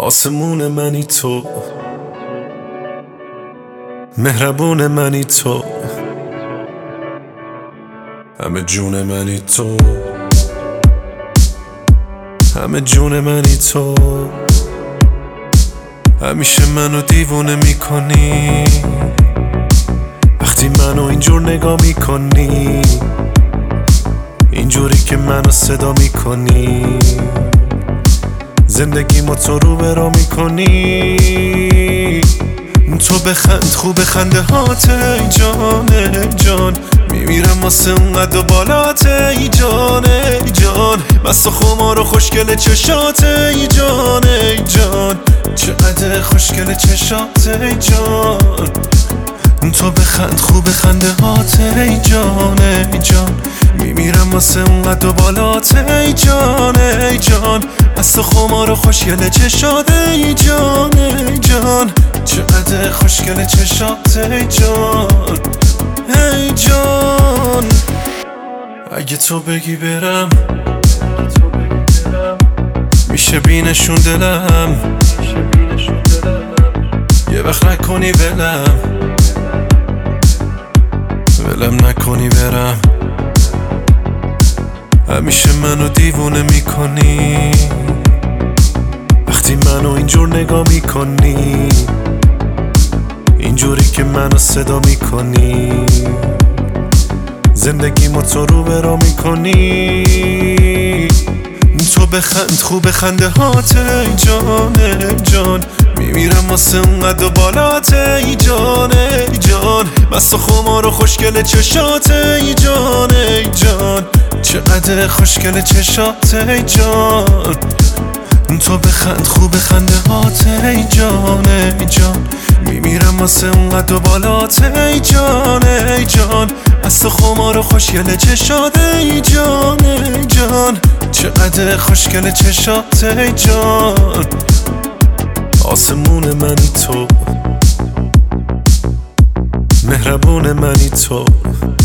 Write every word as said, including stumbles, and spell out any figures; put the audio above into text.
آسمون منی تو، مهربون منی تو، همه جون منی تو، همه جون منی تو. همیشه منو دیوونه میکنی وقتی منو اینجور نگاه میکنی، اینجوری که منو صدا میکنی، زندگی ما تو رو برا میکنی. تو بخند خوب خنده هات ای جان ای جان، میمیرم واسه اونقدر بالات ای جان ای جان، مست و خمار و خوشگل چشات ای جان ای جان، چقدر خوشگل چشات ای جان. تو بخند خوب خنده هات ای جان ای جان، میمیرم واسه اونقدر بالات ای جان ای جان، مست و خمار و خوشگل چشات ای جان ای جان، چقدر خوشگل چشات ای جان ای جان. اگه تو بگی برم میشه بینشون دلم، یه وقت نکنی ولم ولم نکنی برم. همیشه منو دیوونه میکنی وقتی منو اینجور نگاه میکنی، اینجوری که منو صدا میکنی، زندگی ما تو رو برا میکنی. تو بخند خوب خنده هات ای جان ای جان، میمیرم واسه اونقدر بالات ای جان ای جان، مست و خمار و خوشگل چشات ای جان ای جان، چقدر خوشگل چشات ای جان. تو بخند خوب خنده هات ای جان ای جان، میمیرم واسه اونقدر بالات ای جان ای جان، مست و خمار و خوشگل چشات ای جان ای جان، چقدر خوشگل چشات ای جان. آسمون منی تو، مهربون منی تو،